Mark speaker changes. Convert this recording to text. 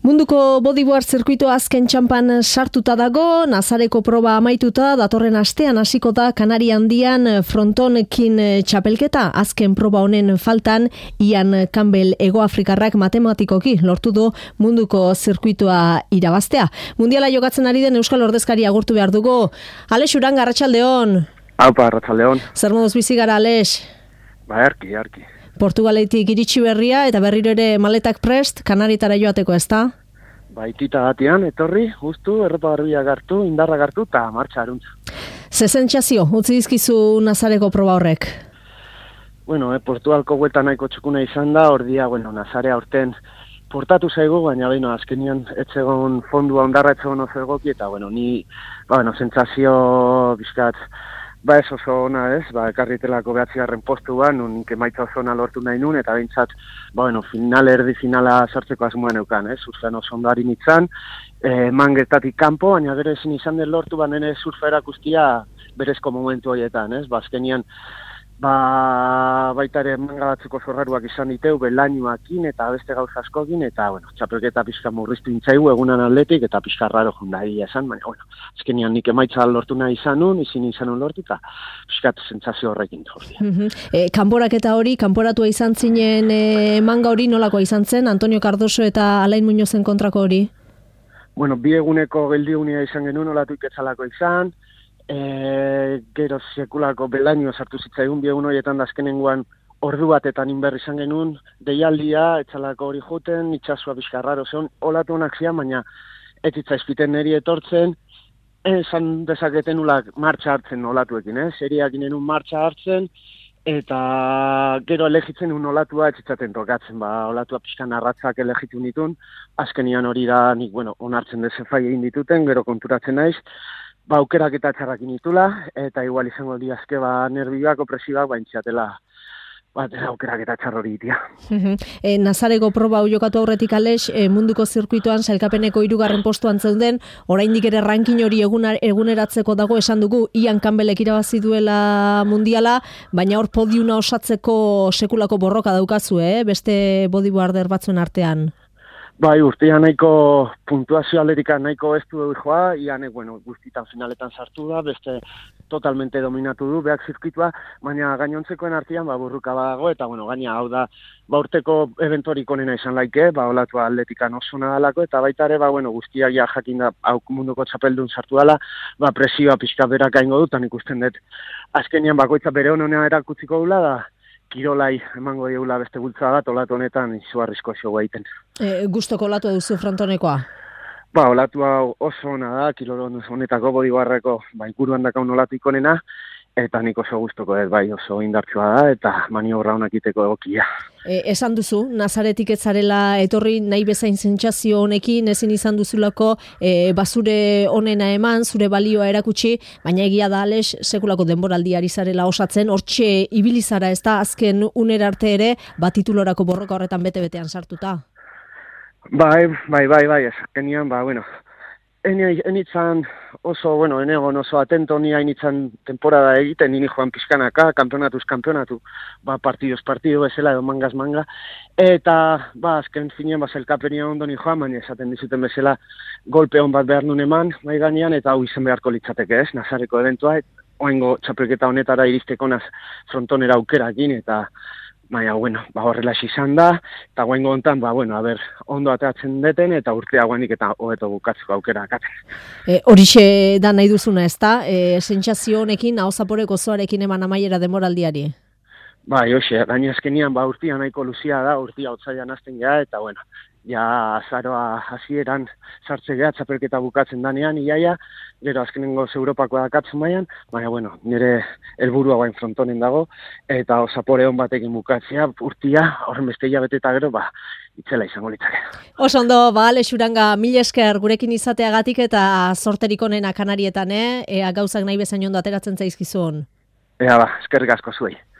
Speaker 1: Munduko bodyboard zirkuitoa azken txanpan sartuta dago, Nazareko proba amaituta, datorren astean hasiko da Kanari Handian frontonekin txapelketa. Azken proba honen faltan, Ian Campbell Hegoafrikarrak matematikoki lortu du munduko zirkuitoa irabaztea. Mundiala jokatzen ari den Euskal Ordezkari agurtu behar dugu. Alex Uranga, arratsaldeon.
Speaker 2: Aupa, arratsaldeon.
Speaker 1: Zer moduz bizi gara, Alex?
Speaker 2: Ba, erki.
Speaker 1: Portugaletik iritsi berria eta berriro ere maletak prest, Kanaritara joateko, ezta?
Speaker 2: Ba, itita batean, etorri, guztu, erropa garbiak hartu, indarra hartu eta martxa aruntza.
Speaker 1: Ze sentsazio, utzi dizkizu Nazareko proba horrek?
Speaker 2: Bueno, Portugalko gueta nahiko txukuna izan da, ordia, Nazarea aurten portatu zaigu, baina, azkenian etzegon fondua ondarra etzegon oso egoki, eta, ni, sentsazio bizkat, ez oso ona ez, ekarritelako 9. postuan, nik emaitza oso ona lortu nahi nun, eta behintzat, finala sartzeko asmoan eukan, surfean oso ondo harin itzan, mangetatik kanpo, baina gero ezin izan den lortu, nire surfa erakustia berezko momentu horietan, azkenian, baita ere manga batzuko zorraruak izan diteu, belainuakin eta beste gauza askokin, eta, txapelketa pixka murriztu intzaigu egunan atletik, eta pixka raro jondaia esan, baina, azkenian nik emaitza lortu nahi izan nun, izin lortu, eta pixkat sentsazio horrekin.
Speaker 1: Kanporaketa hori, kanporatua izan zinen manga hori nolakoa izan zen, Antonio Cardoso eta Alain Muñozen kontrako hori?
Speaker 2: Bi eguneko geldigunea izan genuen, olatu iketzalako izan, gero sekulako belaino sartu zitzaigun 2 egun horietan da azkenengoan ordu batetan inberri izan genuen, deialdia, etxalako hori joten, itxasua bizkarraro zeon, olatu honak zian, baina ez itzaizpiten neri etortzen, esan dezaketen ulak martxa hartzen olatuekin, seriak inenun martxa hartzen, eta gero elegitzen un olatua etxitzaten tokatzen, olatua pixkan arratzak elegitu nitun, azkenian hori da nik, onartzen dezefai egin dituten, gero konturatzen naiz, aukerak eta txarrakin ditula, eta igual izango diazke nervioak, opresioak, baintziatela aukerak eta txar hori ditia.
Speaker 1: Nazareko proba hau jokatu aurretik, Alex, munduko zirkuitoan sailkapeneko 3. postuan zeuden, oraindik ere ranking hori eguneratzeko dago esan dugu, Ian Campbellek irabazi duela mundiala, baina hor podiuma osatzeko sekulako borroka daukazu, beste bodyboarder batzuen artean.
Speaker 2: Urtean nahiko puntuazio aldetika nahiko ez du joa, Ianek, guztitan finaletan sartu da, beste totalmente dominatu du, behak zirkuitua, baina gainontzekoen artean burruka badago, eta gaina hau da, urteko eventorik onena izan laike, olatua atletikan oso nadalako, eta baita ere, guztiak ja jakin da, munduko txapeldun sartu dela, presioa pixka berak gaingo dut, ikusten dut, azkenian bakoitza bere honena erakutziko dula da, kirolai emango dieula beste bultza bat, olatu honetan izugarrizko xo egiten.
Speaker 1: Gustoko olatua duzu frontonekoa?
Speaker 2: Olatua oso ona da, kirolon honetako bodyboardeko inguruan dakaun olatu ikonena, eta nik oso gustoko oso indartsua da, eta maniobra honak iteko egokia.
Speaker 1: Esan duzu, Nazaretik ez zarela etorri nahi bezain sentsazio honekin, ezin izan duzulako bazure onena eman, zure balioa erakutsi, baina egia da, Alex, sekulako denboraldiari zarela osatzen, hortxe ibilizara ez da, azken unera arte ere, titulorako borroka horretan bete-betean sartuta.
Speaker 2: Bai, ezakenian, enitzan oso, enegon oso atento ni hainitzan temporada egiten, nini joan pixkanaka, kampeonatu, partido ezela edo manga, eta, azken finean, zelkapenia ondo ni joan, baina esaten dizuten bezala golpe hon bat behar nun eman, gainean, eta hau izen beharko litzateke ez, Nazareko eventua, oaingo txapelketa honetara iristeko frontonera aukerakin, eta baina, horrela izan da, eta guaingo hontan, ondo atatzen deten, eta urtea guainik eta hobeto bukatzeko aukera akaten.
Speaker 1: Horixe da nahi duzuna, ez da? Sentsazio honekin, ahozaporeko zoarekin eman amaiera demoraldiari?
Speaker 2: Hoxe, gaina azkenian, urtia nahiko luzia da, urtia otzailan hasten geha, eta, azaroa hasieran sartze geha, txapelketa bukatzen danean, iaia, gero azkenengo Europakoa dakatzen baian, baina, nire helburua guain frontonen dago, eta osapore hon batekin bukatzea, urtia, horren beste hilabete eta gero, itzela izango litzake.
Speaker 1: Oso ondo, Alex Uranga, mil esker gurekin izateagatik eta sorterik onena Kanarietan, gauzak nahi bezain ondo ateratzen zaizkizun.
Speaker 2: Eskerrik asko zuei.